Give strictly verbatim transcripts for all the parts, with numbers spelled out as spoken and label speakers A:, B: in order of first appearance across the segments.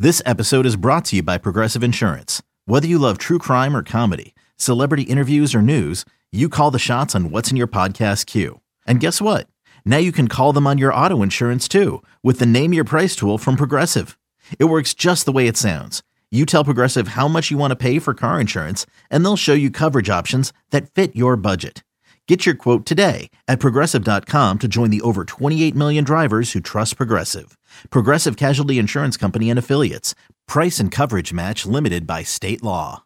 A: This episode is brought to you by Progressive Insurance. Whether you love true crime or comedy, celebrity interviews or news, you call the shots on what's in your podcast queue. And guess what? Now you can call them on your auto insurance too with the Name Your Price tool from Progressive. It works just the way it sounds. You tell Progressive how much you want to pay for car insurance, and they'll show you coverage options that fit your budget. Get your quote today at Progressive dot com to join the over twenty-eight million drivers who trust Progressive. Progressive Casualty Insurance Company and Affiliates. Price and coverage match limited by state law.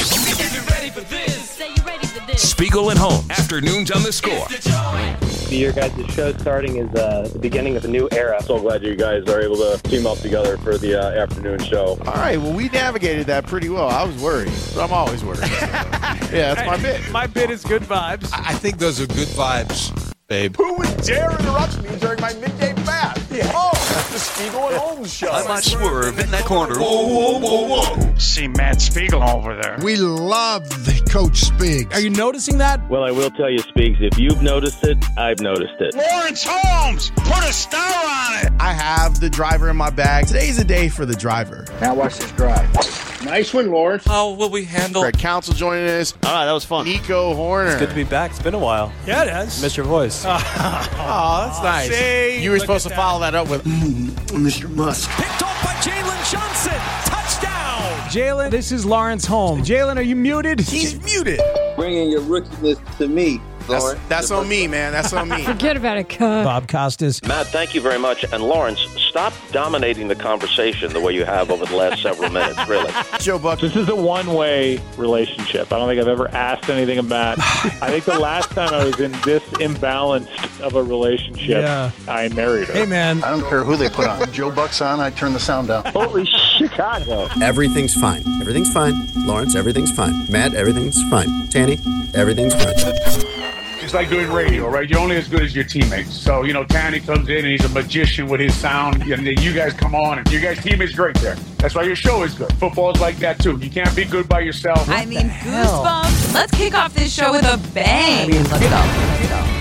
B: Spiegel and Holmes, afternoons on the Score.
C: Your guys' show starting is uh, the beginning of a new era.
D: So glad you guys are able to team up together for the uh, afternoon show.
E: All right, well, we navigated that pretty well. I was worried, but I'm always worried. Yeah, that's my bit.
F: My bit is good vibes.
G: I think those are good vibes, babe.
H: Who would dare interrupt me during my midday bath? Yeah. Oh, that's the Spiegel and Holmes show.
B: I might swerve in that corner.
H: Whoa, whoa, whoa, whoa.
I: See Matt Spiegel over there.
G: We love Coach Spiggs.
F: Are you noticing that?
C: Well, I will tell you, Spiggs, if you've noticed it, I've noticed it.
I: Lawrence Holmes, put a star on it.
E: I have the driver in my bag. Today's a day for the driver.
I: Now watch this drive. Nice one, Lawrence.
B: How will we handle?
E: Greg Council joining us.
J: All right, that was fun.
E: Nico Horner.
J: It's good to be back. It's been a while.
F: Yeah, it has.
J: Missed your voice.
E: Oh, that's nice.
F: See,
E: you were supposed to follow that up with
H: Mm, Mister Musk.
F: picked off by Jalen Johnson. Touchdown. Jalen, this is Lawrence Holmes. Jalen, are you muted?
E: he's muted.
K: Bringing your rookiness to me,
E: That's,
K: Lawrence.
E: that's on me, man. That's on me.
L: Forget about it, Cub.
F: Bob Costas.
M: Matt, thank you very much. And Lawrence, stop dominating the conversation the way you have over the last several minutes, really.
E: Joe Buck.
N: This is a one-way relationship. I don't think I've ever asked anything of Matt. I think the last time I was in this imbalanced of a relationship,
F: Yeah.
N: I married her.
F: Hey, man.
H: I don't care who they put on. Joe Buck's on, I turn the sound down.
N: Holy Chicago.
O: Everything's fine. Everything's fine. Lawrence, everything's fine. Matt, everything's fine. Tanny, everything's fine.
I: It's like doing radio, right? You're only as good as your teammates. So, you know, Tanny comes in and he's a magician with his sound, and then you guys come on, and your guys' team is great there. That's why your show is good. Football's like that, too. You can't be good by yourself.
L: I mean, goosebumps. Let's kick off this show with a bang. I mean, let's go.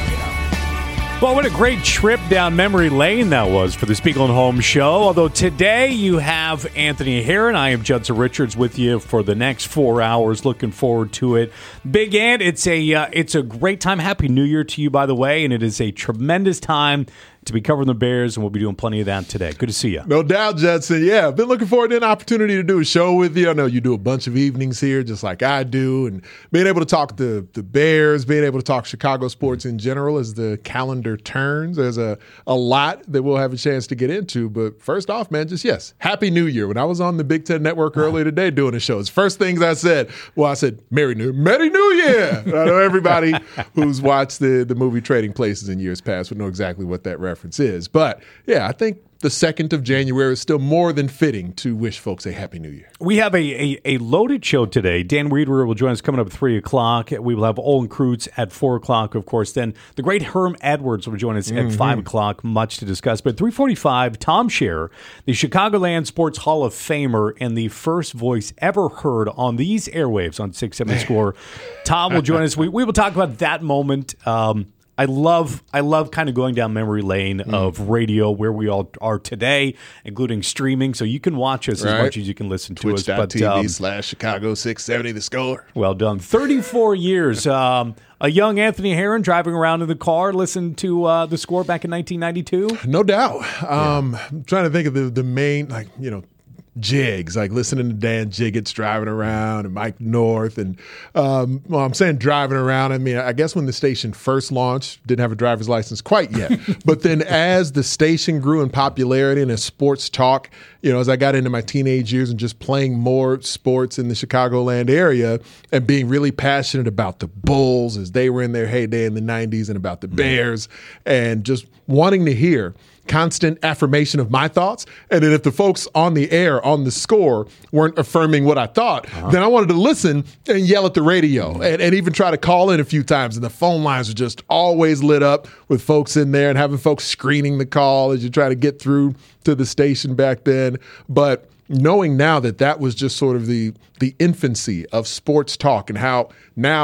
F: Well, what a great trip down memory lane that was for the Spiegel and Holmes show. Although today you have Anthony Herron. I am Judson Richards with you for the next four hours. Looking forward to it. Big Ant, it's a uh, it's a great time. Happy New Year to you, by the way. And it is a tremendous time to be covering the Bears, and we'll be doing plenty of that today. Good to see you.
P: No doubt, Judson. Yeah, I've been looking forward to an opportunity to do a show with you. I know you do a bunch of evenings here, just like I do, and being able to talk the the Bears, being able to talk Chicago sports in general as the calendar turns. There's a, a lot that we'll have a chance to get into, but first off, man, just yes, Happy New Year. When I was on the Big Ten Network earlier today doing a show, it's first things I said, well, I said, Merry New, Merry New Year. I know everybody who's watched the, the movie Trading Places in years past would know exactly what that reference is. But yeah, I think the second of January is still more than fitting to wish folks a Happy New Year.
F: We have a, a, a loaded show today. Dan Weeder will join us coming up at three o'clock. We will have Olin Kreutz at four o'clock, of course. Then the great Herm Edwards will join us mm-hmm. at five o'clock. Much to discuss. But at three forty-five, Tom Scherer, the Chicagoland Sports Hall of Famer and the first voice ever heard on these airwaves on six seventy Score. Tom will join us. We, we will talk about that moment. Um, I love I love kind of going down memory lane mm. of radio where we all are today, including streaming. So you can watch us right. as much as you can listen
P: Twitch.
F: to us.
P: Twitch dot T V um, slash Chicago six seventy The Score.
F: Well done. thirty-four years. Um, a young Anthony Herron driving around in the car, listening to uh, The Score back in nineteen ninety-two.
P: No doubt. Um, yeah. I'm trying to think of the, the main, like, you know, jigs, like listening to Dan Jiggets driving around and Mike North. And um, well, I'm saying driving around. I mean, I guess when the station first launched, didn't have a driver's license quite yet. But then as the station grew in popularity and as sports talk, you know, as I got into my teenage years and just playing more sports in the Chicagoland area and being really passionate about the Bulls as they were in their heyday in the nineties and about the Bears and just wanting to hear constant affirmation of my thoughts. And then if the folks on the air, on the Score, weren't affirming what I thought, uh-huh. then I wanted to listen and yell at the radio and, and even try to call in a few times. And the phone lines were just always lit up with folks in there and having folks screening the call as you try to get through to the station back then. But knowing now that that was just sort of the the infancy of sports talk and how now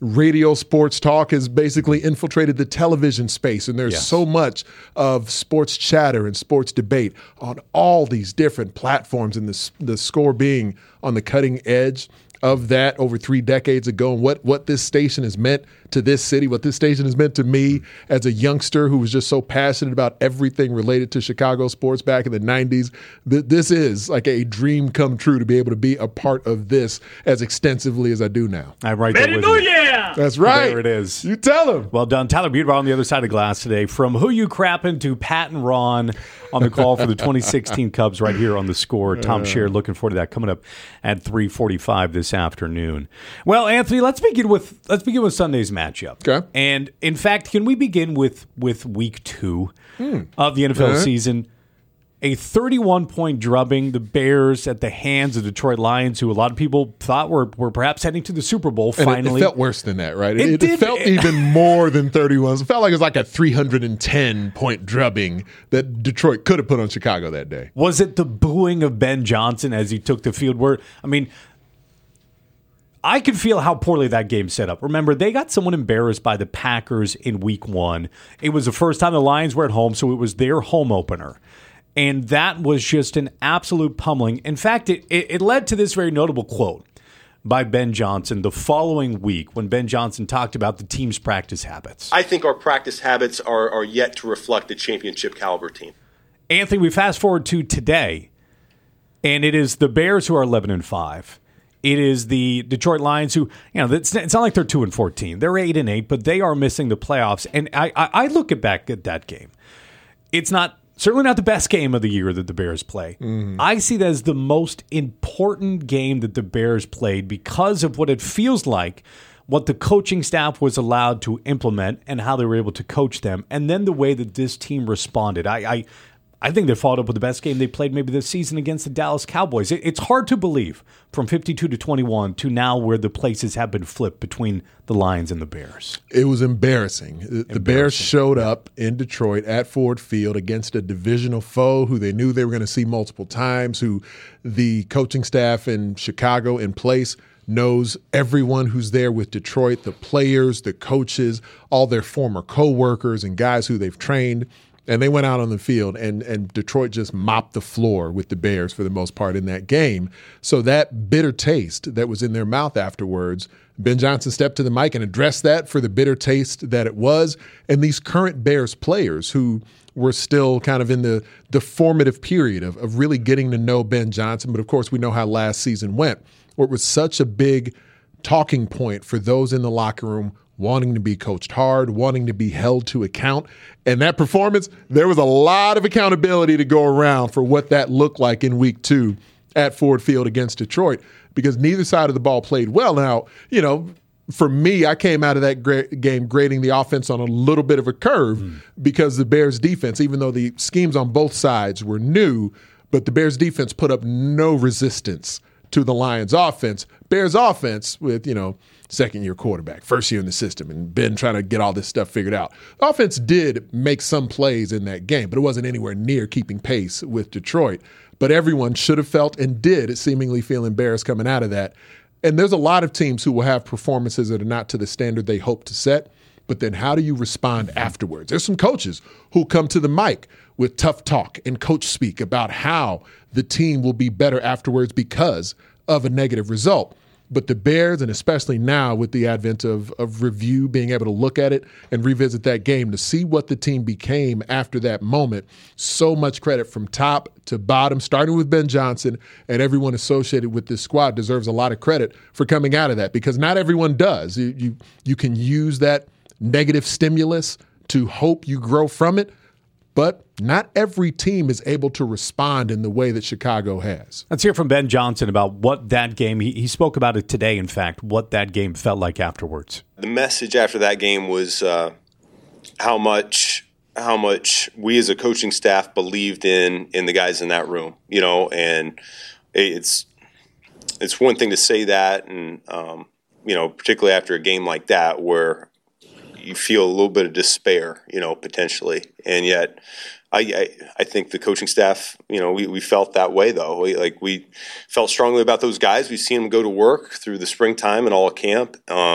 P: radio sports talk has basically infiltrated the television space, and there's
F: Yes.
P: so much of sports chatter and sports debate on all these different platforms, and the, the Score being on the cutting edge of that over three decades ago, and what, what this station has meant to this city, what this station has meant to me as a youngster who was just so passionate about everything related to Chicago sports back in the nineties. Th- this is like a dream come true to be able to be a part of this as extensively as I do now.
F: I'm right there with you.
P: That's right.
F: There it is.
P: You tell him.
F: Well done. Tyler Butebaugh on the other side of the glass today. From Who You Crappin' to Pat and Ron on the call for the twenty sixteen Cubs right here on the Score. Tom Scher, looking forward to that coming up at three forty-five this afternoon. Well, Anthony, let's begin with let's begin with Sunday's matchup.
P: Okay.
F: And in fact, can we begin with with week two
P: Hmm.
F: of the N F L
P: Uh-huh.
F: season? A thirty-one point drubbing, the Bears at the hands of Detroit Lions, who a lot of people thought were, were perhaps heading to the Super Bowl
P: And it-
F: finally.
P: it felt worse than that, right?
F: It
P: It, it,
F: did.
P: felt even more than thirty-one. It felt like it was like a three hundred ten point drubbing that Detroit could have put on Chicago that day.
F: Was it the booing of Ben Johnson as he took the field? Where I mean, I could feel how poorly that game set up. Remember, they got someone embarrassed by the Packers in week one. It was the first time the Lions were at home, so it was their home opener. And that was just an absolute pummeling. In fact, it, it, it led to this very notable quote by Ben Johnson the following week when Ben Johnson talked about the team's practice habits.
Q: I think our practice habits are, are yet to reflect a championship caliber team.
F: Anthony, we fast forward to today, and it is the Bears who are eleven and five. It is the Detroit Lions who, you know, it's, it's not like they're two and fourteen. They're eight and eight, but they are missing the playoffs. And I, I, I look at back at that game. It's not certainly not the best game of the year that the Bears play.
P: Mm-hmm.
F: I see that as the most important game that the Bears played because of what it feels like, what the coaching staff was allowed to implement and how they were able to coach them, and then the way that this team responded. I I, I think they followed up with the best game they played maybe this season against the Dallas Cowboys. It, it's hard to believe from fifty-two to twenty-one to now where the places have been flipped between the Lions and the Bears.
P: It was embarrassing. The, the Bears showed up in Detroit at Ford Field against a divisional foe who they knew they were going to see multiple times, who the coaching staff in Chicago in place knows everyone who's there with Detroit, the players, the coaches, all their former coworkers and guys who they've trained. And they went out on the field, and, and Detroit just mopped the floor with the Bears for the most part in that game. So that bitter taste that was in their mouth afterwards, Ben Johnson stepped to the mic and addressed that for the bitter taste that it was. And these current Bears players who were still kind of in the, the formative period of, of really getting to know Ben Johnson. But, of course, we know how last season went, where it was such a big talking point for those in the locker room wanting to be coached hard, wanting to be held to account. And that performance, there was a lot of accountability to go around for what that looked like in week two at Ford Field against Detroit, because neither side of the ball played well. Now, you know, for me, I came out of that gra- game grading the offense on a little bit of a curve mm. because the Bears defense, even though the schemes on both sides were new, but the Bears defense put up no resistance to the Lions offense. Bears offense with, you know, second-year quarterback, first year in the system, and Ben trying to get all this stuff figured out. The offense did make some plays in that game, but it wasn't anywhere near keeping pace with Detroit. But everyone should have felt and did seemingly feel embarrassed coming out of that. And there's a lot of teams who will have performances that are not to the standard they hope to set, but then how do you respond afterwards? There's some coaches who come to the mic with tough talk and coach speak about how the team will be better afterwards because of a negative result. But the Bears, and especially now with the advent of, of review, being able to look at it and revisit that game to see what the team became after that moment, so much credit from top to bottom, starting with Ben Johnson, and everyone associated with this squad deserves a lot of credit for coming out of that, because not everyone does. You, you, you can use that negative stimulus to hope you grow from it, but not every team is able to respond in the way that Chicago has.
F: Let's hear from Ben Johnson about what that game, he, he spoke about it today, in fact, what that game felt like afterwards.
Q: The message after that game was uh, how much how much we as a coaching staff believed in in the guys in that room, you know, and it's it's one thing to say that, and um, you know, particularly after a game like that where you feel a little bit of despair, you know, potentially. And yet I, I, I think the coaching staff, you know, we, we felt that way, though. We, like, we felt strongly about those guys. We've seen them go to work through the springtime and all of camp. Um,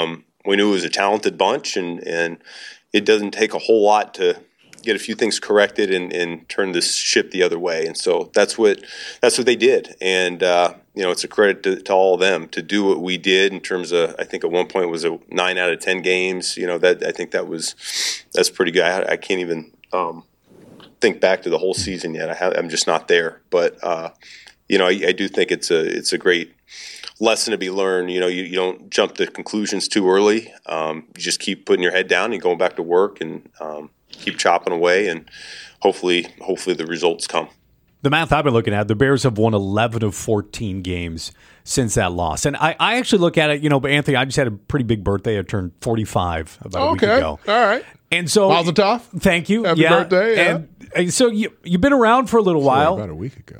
Q: we knew it was a talented bunch, and, and it doesn't take a whole lot to get a few things corrected and, and turn this ship the other way. And so that's what that's what they did. And uh, you know, it's a credit to, to all of them to do what we did in terms of. I think at one point it was a nine out of ten games. You know, that I think that was that's pretty good. I, I can't even um, think back to the whole season yet. I have, I'm just not there. But uh, you know, I, I do think it's a it's a great lesson to be learned. You know, you, you don't jump to conclusions too early. Um, you just keep putting your head down and going back to work and um, keep chopping away, and hopefully, hopefully the results come.
F: The math I've been looking at, the Bears have won eleven of fourteen games since that loss. And I, I actually look at it, you know, but Anthony, I just had a pretty big birthday. I turned forty-five about a
P: okay.
F: week ago.
P: All right.
F: And so,
P: Mazel tov.
F: Thank you.
P: Happy
F: yeah.
P: birthday. Yeah.
F: And, and so you, you've been around for a little
P: so
F: while.
P: About a week ago.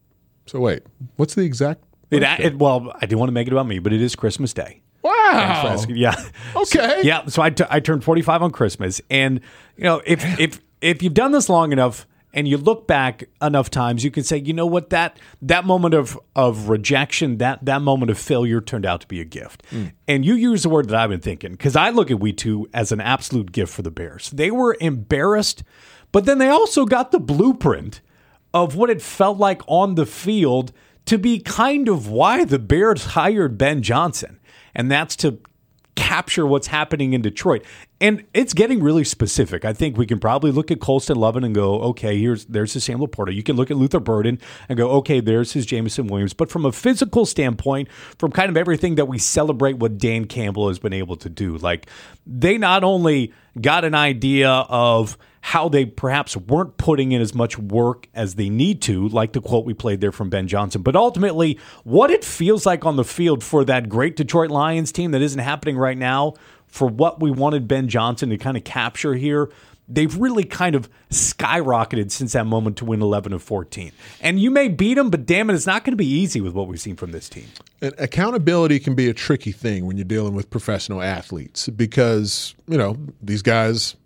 P: So wait, what's the exact?
F: It, it, well, I didn't want to make it about me, but it is Christmas Day.
P: Wow.
F: Yeah.
P: Okay.
F: So, yeah. So I, t- I turned forty-five on Christmas. And, you know, if if if you've done this long enough and you look back enough times, you can say, you know what, that that moment of of rejection, that that moment of failure turned out to be a gift. Mm. And you use the word that I've been thinking, because I look at week two as an absolute gift for the Bears. They were embarrassed, but then they also got the blueprint of what it felt like on the field to be kind of why the Bears hired Ben Johnson. And that's to capture what's happening in Detroit. And it's getting really specific. I think we can probably look at Colston Lovin and go, okay, here's there's his Sam Laporta. You can look at Luther Burden and go, okay, there's his Jameson Williams. But from a physical standpoint, from kind of everything that we celebrate what Dan Campbell has been able to do, like they not only got an idea of how they perhaps weren't putting in as much work as they need to, like the quote we played there from Ben Johnson, but ultimately what it feels like on the field for that great Detroit Lions team that isn't happening right now, for what we wanted Ben Johnson to kind of capture here, they've really kind of skyrocketed since that moment to win eleven of fourteen. And you may beat them, but damn it, it's not going to be easy with what we've seen from this team.
P: And accountability can be a tricky thing when you're dealing with professional athletes because, you know, these guys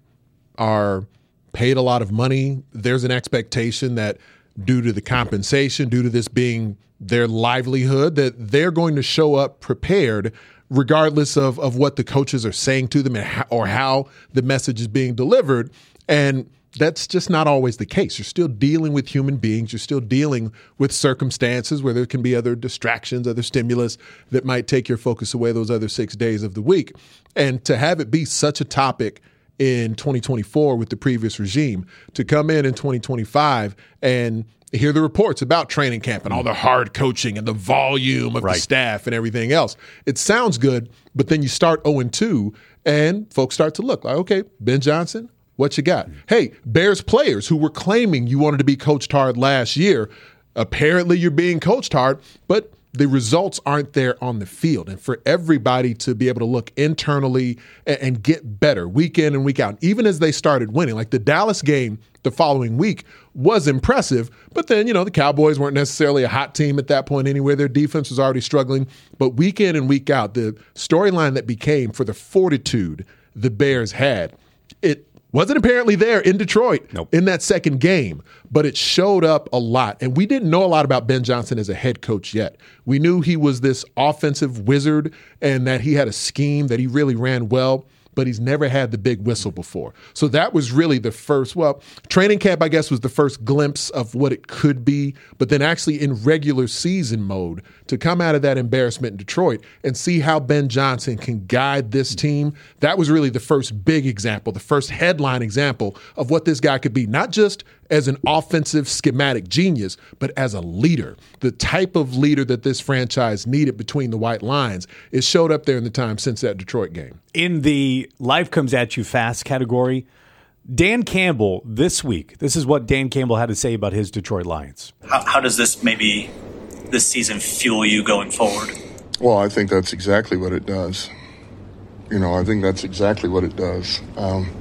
P: are paid a lot of money. There's an expectation that due to the compensation, due to this being their livelihood, that they're going to show up prepared regardless of, of what the coaches are saying to them and how, or how the message is being delivered. And that's just not always the case. You're still dealing with human beings. You're still dealing with circumstances where there can be other distractions, other stimulus that might take your focus away those other six days of the week. And to have it be such a topic in twenty twenty-four with the previous regime, to come in in twenty twenty-five and hear the reports about training camp and all the hard coaching and the volume of right. the staff and everything else. It sounds good, but then you start oh and two and folks start to look like, okay, Ben Johnson, what you got? Mm-hmm. Hey, Bears players who were claiming you wanted to be coached hard last year, apparently you're being coached hard, but the results aren't there on the field. And for everybody to be able to look internally and, and get better week in and week out, even as they started winning, like the Dallas game the following week was impressive. But then, you know, the Cowboys weren't necessarily a hot team at that point anyway. Their defense was already struggling. But week in and week out, the storyline that became for the fortitude the Bears had, it wasn't apparently there in Detroit nope. in that second game, but it showed up a lot. And we didn't know a lot about Ben Johnson as a head coach yet. We knew he was this offensive wizard and that he had a scheme that he really ran well, but he's never had the big whistle before. So that was really the first, well, training camp, I guess, was the first glimpse of what it could be. But then actually in regular season mode, to come out of that embarrassment in Detroit and see how Ben Johnson can guide this team, that was really the first big example, the first headline example of what this guy could be, not just as an offensive schematic genius, but as a leader. The type of leader that this franchise needed between the white lines is showed up there in the time since that Detroit game.
F: In the life comes at you fast category, Dan Campbell this week, this is what Dan Campbell had to say about his Detroit Lions.
R: How, how does this maybe this season fuel you going forward?
S: Well, I think that's exactly what it does. You know, I think that's exactly what it does. Um,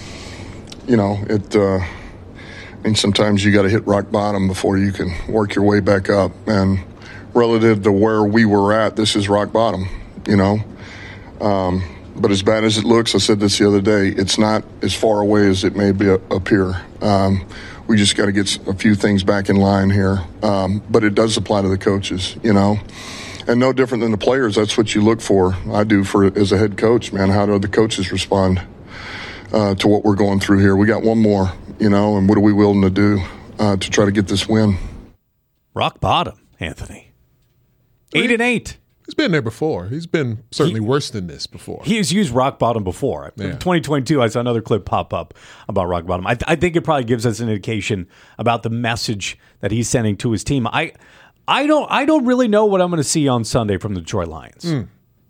S: you know, it. Uh, I mean, sometimes you got to hit rock bottom before you can work your way back up. And relative to where we were at, this is rock bottom, you know. Um, but as bad as it looks, I said this the other day, it's not as far away as it may be appear. Um, we just got to get a few things back in line here. Um, but it does apply to the coaches, you know. and no different than the players. That's what you look for. I do for as a head coach, man. How do the coaches respond uh, to what we're going through here? We got one more, you know, and what are we willing to do uh, to try to get this win?
F: Rock bottom, Anthony. Eight and eight.
P: He's been there before. He's been certainly he, worse than this before.
F: He has used rock bottom before. Yeah. In twenty twenty-two, I saw another clip pop up about rock bottom. I, th- I think it probably gives us an indication about the message that he's sending to his team. I, I don't, I don't really know what I'm going to see on Sunday from the Detroit Lions.
P: Mm.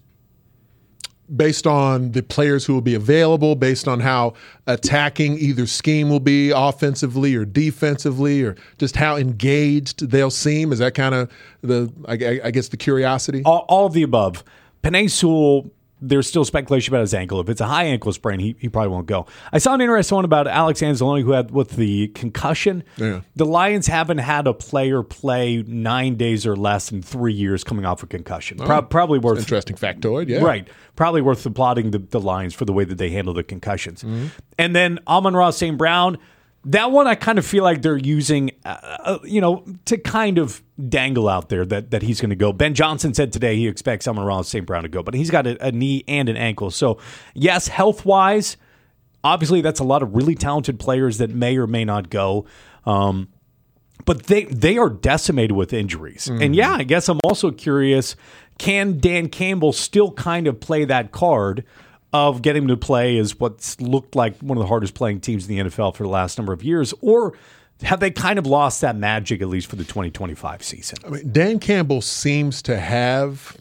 P: Based on the players who will be available, based on how attacking either scheme will be offensively or defensively, or just how engaged they'll seem? Is that kind of the, I, I guess, the curiosity?
F: All, all of the above. Penei Sewell, there's still speculation about his ankle. If it's a high ankle sprain, he, he probably won't go. I saw an interesting one about Alex Anzalone, who had with the concussion.
P: Yeah.
F: The Lions haven't had a player play nine days or less in three years coming off a concussion.
P: Oh,
F: Pro- probably worth
P: interesting factoid. Yeah,
F: right. Probably worth applauding the, the Lions for the way that they handle the concussions.
P: Mm-hmm.
F: And then Amon-Ra Saint Brown. That one I kind of feel like they're using, uh, you know, to kind of dangle out there that, that he's going to go. Ben Johnson said today he expects Amon-Ra Saint Brown to go, but he's got a, a knee and an ankle. So, yes, health-wise, obviously that's a lot of really talented players that may or may not go. Um, but they, they are decimated with injuries.
P: Mm-hmm.
F: And, yeah, I guess I'm also curious, can Dan Campbell still kind of play that card of getting to play as what's looked like one of the hardest playing teams in the N F L for the last number of years? Or have they kind of lost that magic, at least for the twenty twenty-five season?
P: I mean, Dan Campbell seems to have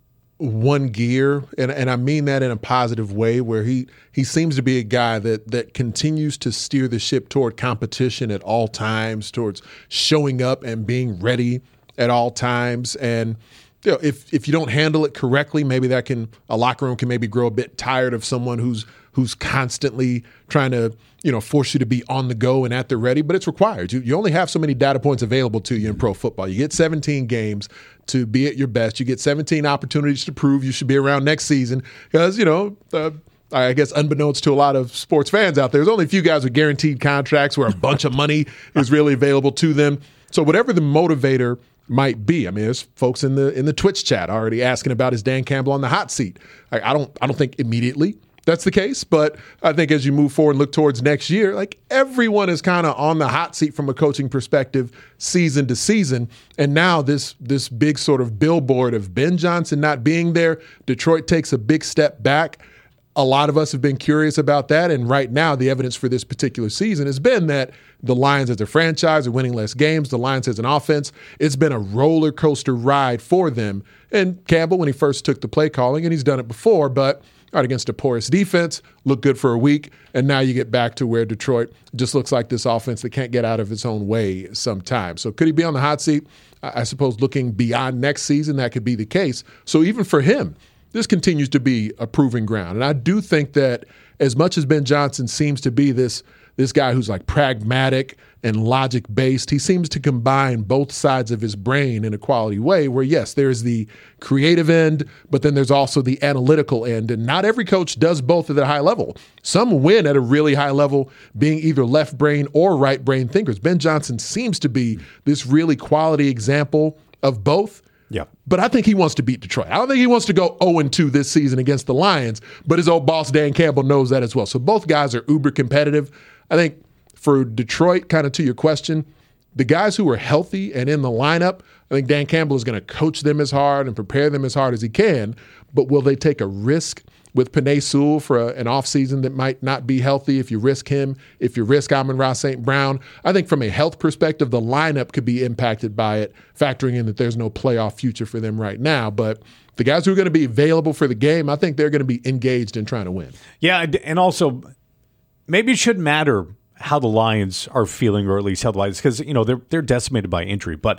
P: one gear, and, and I mean that in a positive way, where he, he seems to be a guy that, that continues to steer the ship toward competition at all times, towards showing up and being ready at all times. And you know, if if you don't handle it correctly, maybe that can a locker room can maybe grow a bit tired of someone who's who's constantly trying to you know force you to be on the go and at the ready. But it's required. You you only have so many data points available to you in pro football. You get seventeen games to be at your best. You get seventeen opportunities to prove you should be around next season because you know. Uh, I guess unbeknownst to a lot of sports fans out there, there's only a few guys with guaranteed contracts where a bunch of money is really available to them. So whatever the motivator might be. I mean, there's folks in the in the Twitch chat already asking about is Dan Campbell on the hot seat. I, I don't I don't think immediately that's the case, but I think as you move forward and look towards next year, like everyone is kind of on the hot seat from a coaching perspective, season to season. And now this this big sort of billboard of Ben Johnson not being there, Detroit takes a big step back. A lot of us have been curious about that, and right now the evidence for this particular season has been that the Lions as a franchise are winning less games. The Lions as an offense, it's been a roller coaster ride for them. And Campbell, when he first took the play calling, and he's done it before, but out against a porous defense, looked good for a week, and now you get back to where Detroit just looks like this offense that can't get out of its own way sometimes. So could he be on the hot seat? I suppose looking beyond next season, that could be the case. So even for him, this continues to be a proving ground. And I do think that as much as Ben Johnson seems to be this this guy who's like pragmatic and logic-based, he seems to combine both sides of his brain in a quality way where, yes, there's the creative end, but then there's also the analytical end. And not every coach does both at a high level. Some win at a really high level being either left brain or right brain thinkers. Ben Johnson seems to be this really quality example of both.
F: Yeah.
P: But I think he wants to beat Detroit. I don't think he wants to go oh and two this season against the Lions, but his old boss, Dan Campbell, knows that as well. So both guys are uber competitive. I think for Detroit, kind of to your question, the guys who are healthy and in the lineup, I think Dan Campbell is going to coach them as hard and prepare them as hard as he can. But will they take a risk with Penei Sewell for a, an offseason that might not be healthy if you risk him, if you risk Amon-Ra Saint Brown? I think from a health perspective, the lineup could be impacted by it, factoring in that there's no playoff future for them right now. But the guys who are going to be available for the game, I think they're going to be engaged in trying to win.
F: Yeah, and also maybe it shouldn't matter how the Lions are feeling, or at least health-wise, because you know they're they're decimated by injury. But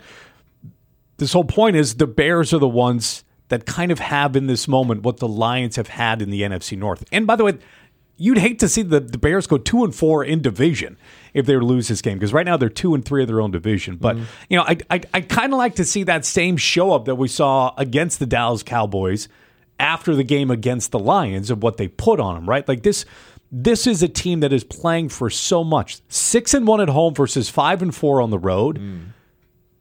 F: this whole point is the Bears are the ones that kind of have in this moment what the Lions have had in the N F C North. And by the way, you'd hate to see the, the Bears go two and four in division if they were to lose this game, because right now they're two and three of their own division. But mm-hmm. you know, I I, I kind of like to see that same show up that we saw against the Dallas Cowboys after the game against the Lions of what they put on them. Right, like this. This is a team that is playing for so much. Six and one at home versus five and four on the road. Mm.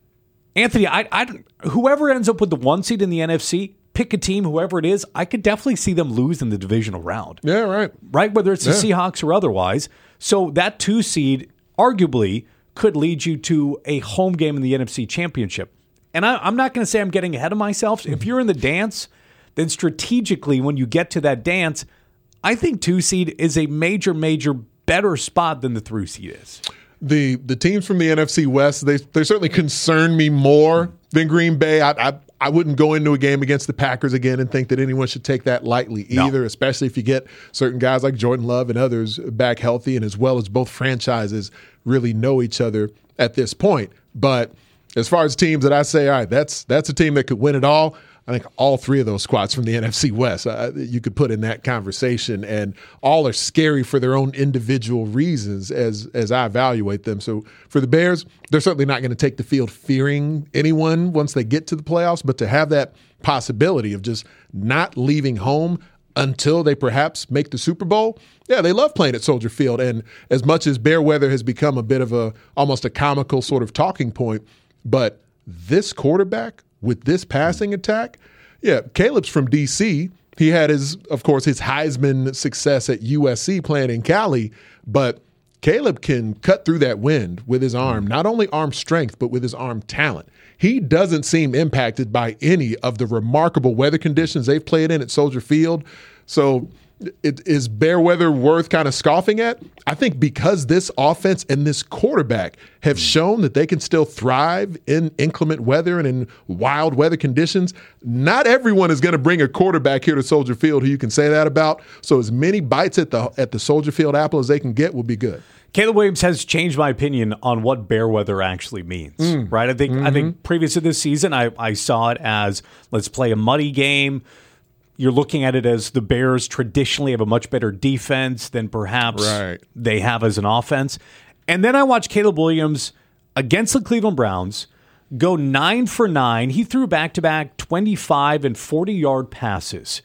F: Anthony, I, I, whoever ends up with the one seed in the N F C, pick a team, whoever it is, I could definitely see them lose in the divisional round.
P: Yeah, right.
F: Right, whether it's the
P: Yeah.
F: Seahawks or otherwise. So that two seed arguably could lead you to a home game in the N F C Championship. And I, I'm not going to say I'm getting ahead of myself. If you're in the dance, then strategically when you get to that dance, I think two seed is a major, major better spot than the three seed is.
P: The the teams from the N F C West, they they certainly concern me more than Green Bay. I, I I wouldn't go into a game against the Packers again and think that anyone should take that lightly either, no. especially if you get certain guys like Jordan Love and others back healthy, and as well as both franchises really know each other at this point. But as far as teams that I say, all right, that's that's a team that could win it all, I think all three of those squads from the N F C West uh, you could put in that conversation, and all are scary for their own individual reasons as as I evaluate them. So for the Bears, they're certainly not going to take the field fearing anyone once they get to the playoffs, but to have that possibility of just not leaving home until they perhaps make the Super Bowl, yeah, they love playing at Soldier Field. And as much as bear weather has become a bit of a almost a comical sort of talking point, but this quarterback with this passing attack, yeah, Caleb's from D C. He had his, of course, his Heisman success at U S C playing in Cali, but Caleb can cut through that wind with his arm, not only arm strength, but with his arm talent. He doesn't seem impacted by any of the remarkable weather conditions they've played in at Soldier Field. So it, is bear weather worth kind of scoffing at? I think because this offense and this quarterback have shown that they can still thrive in inclement weather and in wild weather conditions, not everyone is going to bring a quarterback here to Soldier Field who you can say that about. So as many bites at the at the Soldier Field apple as they can get will be good.
F: Caleb Williams has changed my opinion on what bear weather actually means, mm. right? I think mm-hmm. I think previous to this season, I, I saw it as let's play a muddy game. You're looking at it as the Bears traditionally have a much better defense than perhaps
P: right.
F: they have as an offense. And then I watched Caleb Williams against the Cleveland Browns go nine for nine. He threw back-to-back twenty-five and forty-yard passes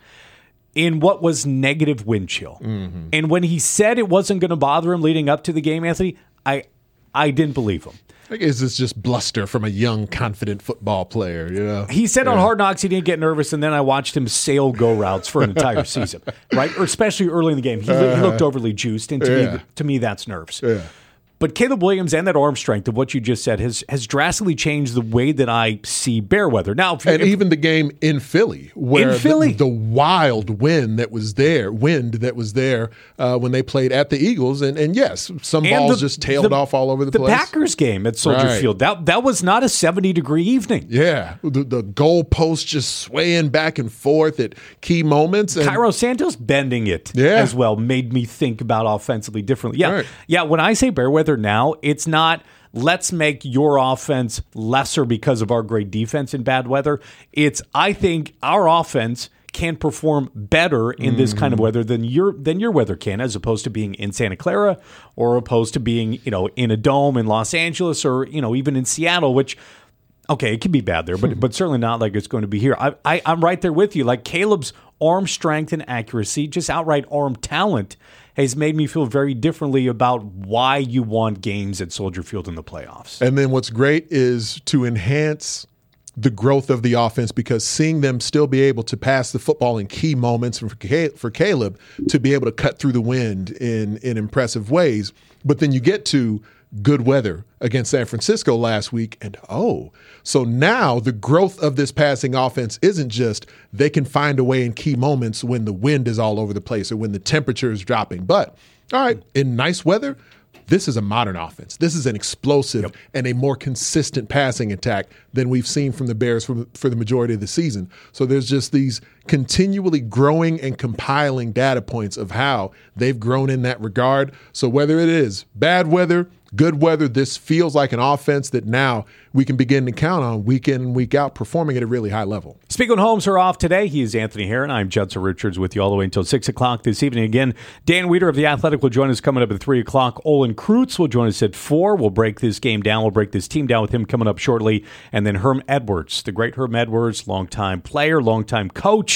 F: in what was negative wind chill.
P: Mm-hmm.
F: And when he said it wasn't going to bother him leading up to the game, Anthony, I I didn't believe him.
P: I guess it's just bluster from a young, confident football player. You know?
F: He said
P: yeah.
F: on Hard Knocks he didn't get nervous, and then I watched him sail go routes for an entire season, right? Or especially early in the game. He, uh, he looked overly juiced, and to,
P: yeah.
F: me, to me, that's nerves.
P: Yeah.
F: But Caleb Williams and that arm strength of what you just said has has drastically changed the way that I see bear weather. Now, if,
P: and
F: if,
P: even the game in Philly, where
F: in Philly.
P: The, the wild wind that was there, wind that was there uh, when they played at the Eagles, and, and yes, some
F: and
P: balls
F: the,
P: just tailed
F: the,
P: off all over the,
F: the
P: place.
F: The Packers game at Soldier
P: right.
F: Field, that that was not a seventy degree evening.
P: Yeah, the, the goalposts just swaying back and forth at key moments. And,
F: Cairo Santos bending it
P: yeah.
F: as well made me think about offensively differently. Yeah,
P: right.
F: yeah. When I say bear weather now, it's not let's make your offense lesser because of our great defense in bad weather. It's I think our offense can perform better in mm-hmm. this kind of weather than your than your weather can, as opposed to being in Santa Clara or opposed to being, you know, in a dome in Los Angeles or, you know, even in Seattle, which okay, it can be bad there, but but certainly not like it's going to be here. I, I I'm right there with you. Like Caleb's arm strength and accuracy, just outright arm talent, has made me feel very differently about why you want games at Soldier Field in the playoffs.
P: And then what's great is to enhance the growth of the offense, because seeing them still be able to pass the football in key moments for for Caleb to be able to cut through the wind in in impressive ways. But then you get to good weather against San Francisco last week, and oh, so now the growth of this passing offense isn't just they can find a way in key moments when the wind is all over the place or when the temperature is dropping. But all right, in nice weather, this is a modern offense. This is an explosive yep. and a more consistent passing attack than we've seen from the Bears for, for the majority of the season. So there's just these continually growing and compiling data points of how they've grown in that regard. So whether it is bad weather, good weather, this feels like an offense that now we can begin to count on week in and week out, performing at a really high level.
F: Speaking homes are off today. He is Anthony Herron. I'm Judson Richards with you all the way until six o'clock this evening. Again, Dan Weeder of The Athletic will join us coming up at three o'clock. Olin Kreutz will join us at four. We'll break this game down. We'll break this team down with him coming up shortly. And then Herm Edwards, the great Herm Edwards, longtime player, longtime coach,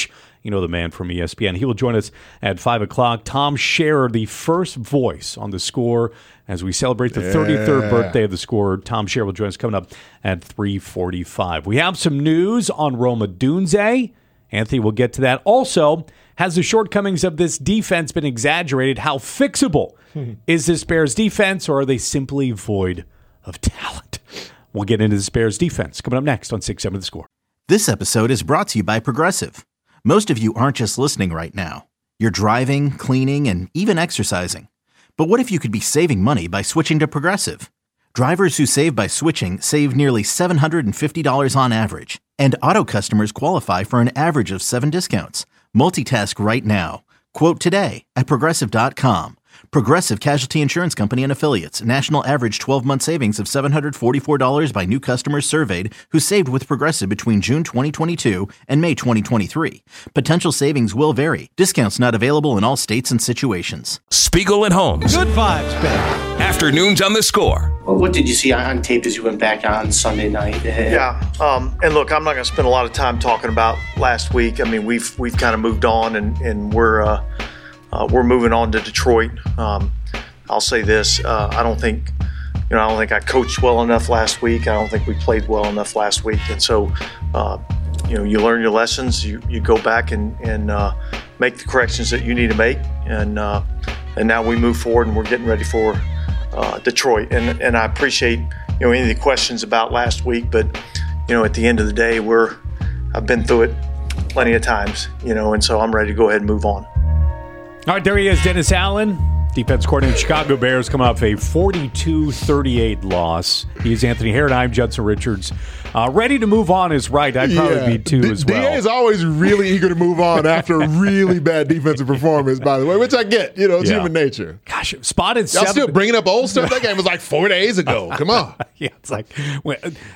F: You know the man from E S P N. He will join us at five o'clock. Tom Scherer, the first voice on the Score as we celebrate the yeah. thirty-third birthday of the Score. Tom Scherer will join us coming up at three forty-five. We have some news on Rome Odunze. Anthony will get to that. Also, has the shortcomings of this defense been exaggerated? How fixable is this Bears defense, or are they simply void of talent? We'll get into this Bears defense coming up next on six seven The Score.
A: This episode is brought to you by Progressive. Most of you aren't just listening right now. You're driving, cleaning, and even exercising. But what if you could be saving money by switching to Progressive? Drivers who save by switching save nearly seven hundred fifty dollars on average. And auto customers qualify for an average of seven discounts. Multitask right now. Quote today at Progressive dot com. Progressive Casualty Insurance Company and Affiliates. National average twelve-month savings of seven hundred forty-four dollars by new customers surveyed who saved with Progressive between June twenty twenty-two and May twenty twenty-three. Potential savings will vary. Discounts not available in all states and situations.
B: Spiegel and Holmes.
T: Good vibes, Ben.
B: Afternoons on The Score.
U: Well, what did you see on tape as you went back on Sunday night?
V: Yeah, um, and look, I'm not going to spend a lot of time talking about last week. I mean, we've we've kind of moved on, and and we're uh, uh, we're moving on to Detroit. Um, I'll say this: uh, I don't think, you know, I don't think I coached well enough last week. I don't think we played well enough last week, and so, uh, you know, you learn your lessons. You you go back and and uh, make the corrections that you need to make, and uh, and now we move forward, and we're getting ready for uh, Detroit. And and I appreciate, you know, any of the questions about last week, but you know, at the end of the day, we're I've been through it plenty of times, you know, and so I'm ready to go ahead and move on.
F: All right, there he is, Dennis Allen, defense coordinator of Chicago Bears, coming off a forty-two thirty-eight loss. He's Anthony Herron. I'm Judson Richards. Uh, ready to move on is right. I'd probably yeah. be too
P: D-
F: as well.
P: D A is always really eager to move on after a really bad defensive performance, by the way, which I get. You know, it's yeah. human nature.
F: Gosh, spotted
P: Y'all
F: seven.
P: still bringing up old stuff? That game was like four days ago. Come on.
F: yeah, it's like... Well,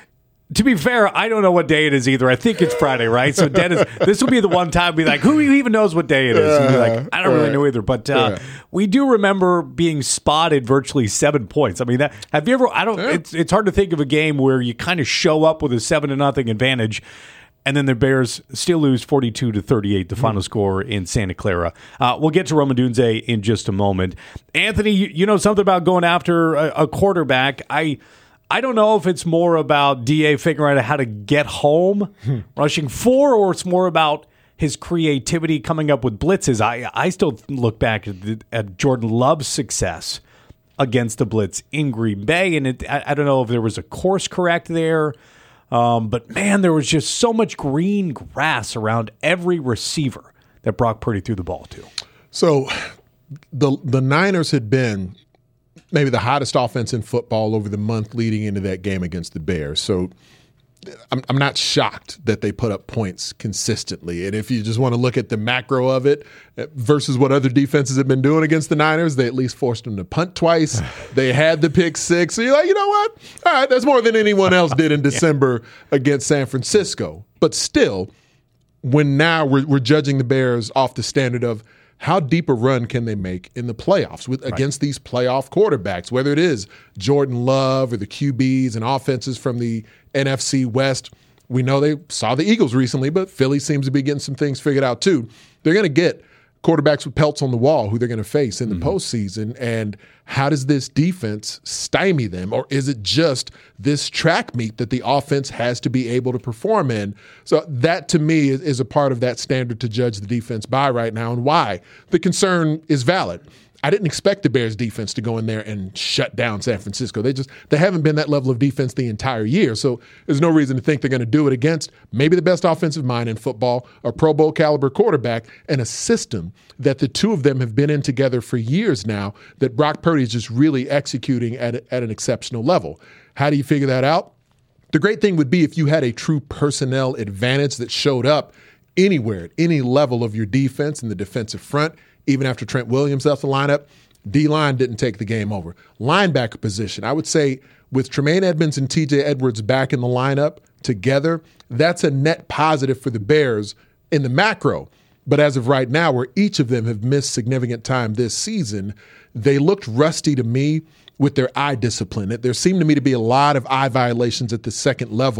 F: to be fair, I don't know what day it is either. I think it's Friday, right? So Dennis, this will be the one time be like, who even knows what day it is? And be like, I don't really know either. But uh, yeah. we do remember being spotted virtually seven points. I mean, that have you ever? I don't. Yeah. It's it's hard to think of a game where you kind of show up with a seven to nothing advantage, and then the Bears still lose forty-two to thirty-eight, the mm. final score in Santa Clara. Uh, we'll get to Rome Odunze in just a moment. Anthony, you, you know something about going after a, a quarterback? I. I don't know if it's more about D A figuring out how to get home, hmm. rushing four, or it's more about his creativity coming up with blitzes. I I still look back at, the, at Jordan Love's success against the blitz in Green Bay, and it, I, I don't know if there was a course correct there, um, but man, there was just so much green grass around every receiver that Brock Purdy threw the ball to.
P: So the the Niners had been maybe the hottest offense in football over the month leading into that game against the Bears. So I'm, I'm not shocked that they put up points consistently. And if you just want to look at the macro of it versus what other defenses have been doing against the Niners, they at least forced them to punt twice. They had the pick six. So you're like, you know what? All right, that's more than anyone else did in December yeah. against San Francisco. But still, when now we're, we're judging the Bears off the standard of how deep a run can they make in the playoffs with, right. against these playoff quarterbacks, whether it is Jordan Love or the Q Bs and offenses from the N F C West. We know they saw the Eagles recently, but Philly seems to be getting some things figured out too. They're going to get quarterbacks with pelts on the wall who they're going to face in the mm-hmm. postseason. And how does this defense stymie them? Or is it just this track meet that the offense has to be able to perform in? So that, to me, is, is a part of that standard to judge the defense by right now, and why the concern is valid. I didn't expect the Bears defense to go in there and shut down San Francisco. They just they haven't been that level of defense the entire year. So there's no reason to think they're going to do it against maybe the best offensive mind in football, a Pro Bowl caliber quarterback, and a system that the two of them have been in together for years now that Brock Purdy is just really executing at, at an exceptional level. How do you figure that out? The great thing would be if you had a true personnel advantage that showed up anywhere, at any level of your defense in the defensive front. Even after Trent Williams left the lineup, D-line didn't take the game over. Linebacker position, I would say with Tremaine Edmonds and T J Edwards back in the lineup together, that's a net positive for the Bears in the macro. But as of right now, where each of them have missed significant time this season, they looked rusty to me with their eye discipline. There seemed to me to be a lot of eye violations at the second level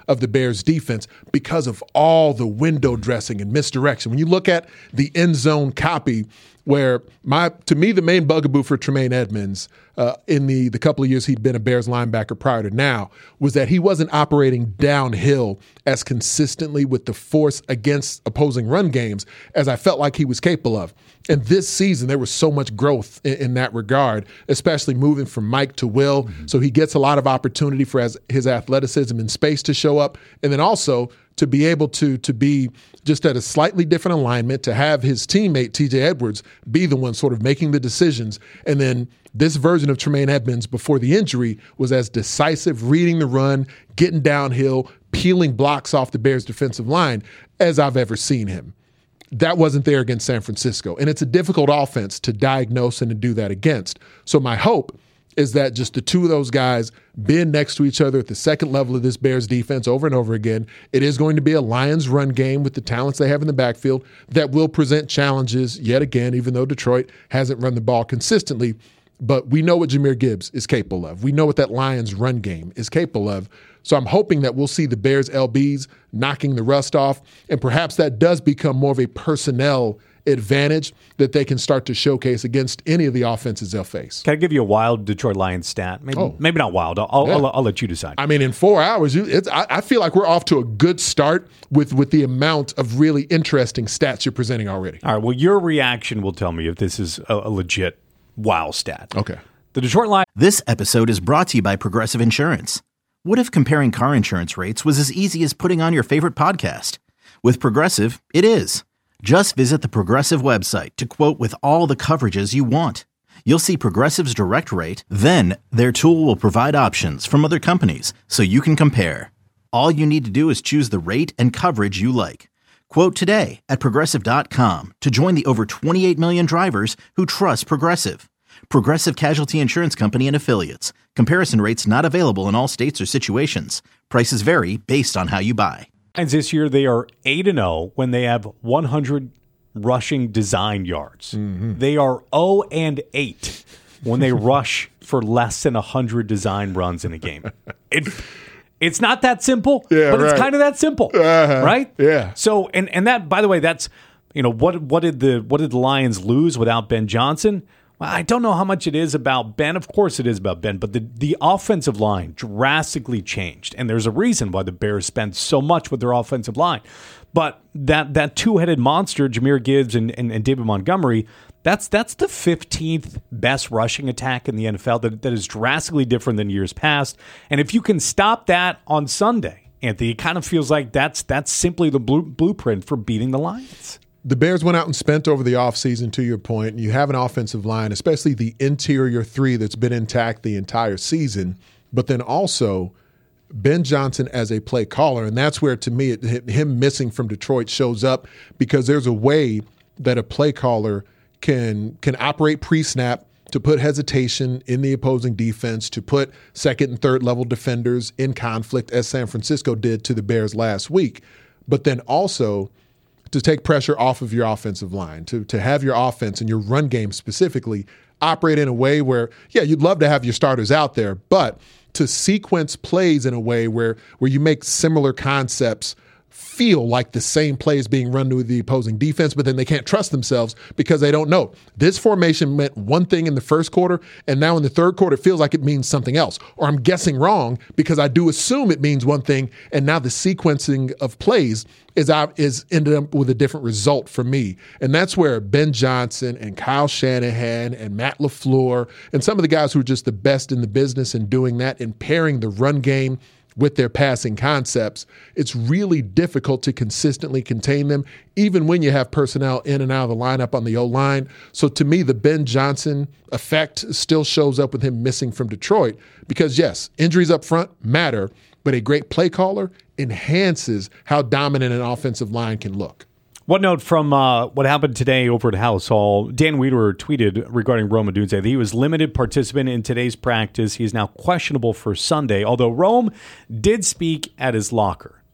P: of the Bears defense because of all the window dressing and misdirection. When you look at the end zone copy, where my to me the main bugaboo for Tremaine Edmonds uh, in the the couple of years he'd been a Bears linebacker prior to now was that he wasn't operating downhill as consistently with the force against opposing run games as I felt like he was capable of. And this season there was so much growth in, in that regard, especially moving from Mike to Will. Mm-hmm. So he gets a lot of opportunity for his, his athleticism and space to show up, and then also to be able to to be just at a slightly different alignment, to have his teammate T J Edwards be the one sort of making the decisions. And then this version of Tremaine Edmonds before the injury was as decisive, reading the run, getting downhill, peeling blocks off the Bears defensive line as I've ever seen him. That wasn't there against San Francisco. And it's a difficult offense to diagnose and to do that against. So my hope is that just the two of those guys being next to each other at the second level of this Bears defense over and over again. It is going to be a Lions run game with the talents they have in the backfield that will present challenges yet again, even though Detroit hasn't run the ball consistently. But we know what Jahmyr Gibbs is capable of. We know what that Lions run game is capable of. So I'm hoping that we'll see the Bears L Bs knocking the rust off, and perhaps that does become more of a personnel advantage that they can start to showcase against any of the offenses they'll face.
F: Can I give you a wild Detroit Lions stat? Maybe,
P: oh.
F: maybe not wild. I'll,
P: Yeah.
F: I'll, I'll let you decide.
P: I mean, in four hours, you, it's, I, I feel like we're off to a good start with, with the amount of really interesting stats you're presenting already.
F: All right, well, your reaction will tell me if this is a, a legit wow stat.
P: Okay.
F: The Detroit Lions.
A: This episode is brought to you by Progressive Insurance. What if comparing car insurance rates was as easy as putting on your favorite podcast? With Progressive, it is. Just visit the Progressive website to quote with all the coverages you want. You'll see Progressive's direct rate, then their tool will provide options from other companies so you can compare. All you need to do is choose the rate and coverage you like. Quote today at Progressive dot com to join the over twenty-eight million drivers who trust Progressive. Progressive Casualty Insurance Company and Affiliates. Comparison rates not available in all states or situations. Prices vary based on how you buy.
F: And this year they are eight and oh when they have one hundred rushing design yards.
P: Mm-hmm.
F: They are oh and eight when they rush for less than one hundred design runs in a game. It, it's not that simple,
P: Yeah,
F: but
P: right.
F: it's kind of that simple,
P: Uh-huh.
F: right?
P: Yeah.
F: So, and and that, by the way, that's, you know, what what did the what did the Lions lose without Ben Johnson? Well, I don't know how much it is about Ben. Of course it is about Ben, but the, the offensive line drastically changed. And there's a reason why the Bears spend so much with their offensive line. But that that two-headed monster, Jahmyr Gibbs and, and, and David Montgomery, that's that's the fifteenth best rushing attack in the N F L. That, that is drastically different than years past. And if you can stop that on Sunday, Anthony, it kind of feels like that's, that's simply the blue, blueprint for beating the Lions.
P: The Bears went out and spent over the offseason, to your point, and you have an offensive line, especially the interior three that's been intact the entire season, but then also Ben Johnson as a play caller. And that's where, to me, it, him missing from Detroit shows up, because there's a way that a play caller can can operate pre-snap to put hesitation in the opposing defense, to put second and third level defenders in conflict, as San Francisco did to the Bears last week, but then also to take pressure off of your offensive line, to to have your offense and your run game specifically operate in a way where, yeah, you'd love to have your starters out there, but to sequence plays in a way where where you make similar concepts feel like the same plays being run to the opposing defense, but then they can't trust themselves because they don't know. This formation meant one thing in the first quarter, and now in the third quarter it feels like it means something else. Or I'm guessing wrong because I do assume it means one thing, and now the sequencing of plays is out, is ended up with a different result for me. And that's where Ben Johnson and Kyle Shanahan and Matt LaFleur and some of the guys who are just the best in the business in doing that and pairing the run game with their passing concepts, it's really difficult to consistently contain them, even when you have personnel in and out of the lineup on the O-line. So to me, the Ben Johnson effect still shows up with him missing from Detroit because, yes, injuries up front matter, but a great play caller enhances how dominant an offensive line can look.
F: One note from uh, what happened today over at House Hall. Dan Wiederer tweeted regarding Rome Odunze that he was limited participant in today's practice. He is now questionable for Sunday, although Rome did speak at his locker.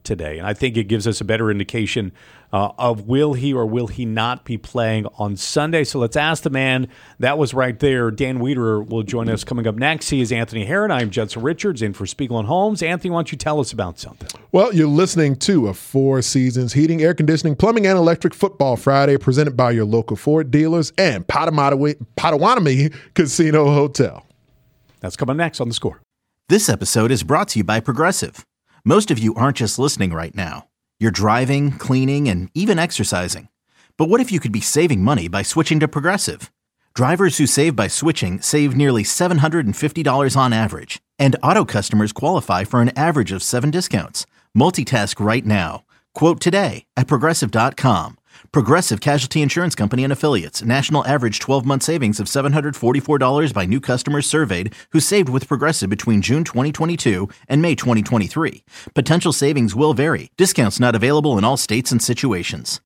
F: today. And I think it gives us a better indication uh, of will he or will he not be playing on Sunday. So let's ask the man that was right there. Dan Wiederer will join us coming up next. He is Anthony Herron. I'm Judson Richards in for Spiegel and Holmes. Anthony, why don't you tell us about something?
P: Well, you're listening to a Four Seasons Heating, Air Conditioning, Plumbing, and Electric Football Friday presented by your local Ford dealers and Potawatomi, Potawatomi Casino Hotel.
F: That's coming next on The Score.
A: This episode is brought to you by Progressive. Most of you aren't just listening right now. You're driving, cleaning, and even exercising. But what if you could be saving money by switching to Progressive? Drivers who save by switching save nearly seven hundred fifty dollars on average. And auto customers qualify for an average of seven discounts. Multitask right now. Quote today at Progressive dot com. Progressive Casualty Insurance Company and Affiliates. National average twelve-month savings of seven hundred forty-four dollars by new customers surveyed who saved with Progressive between June twenty twenty-two and May twenty twenty-three. Potential savings will vary. Discounts not available in all states and situations.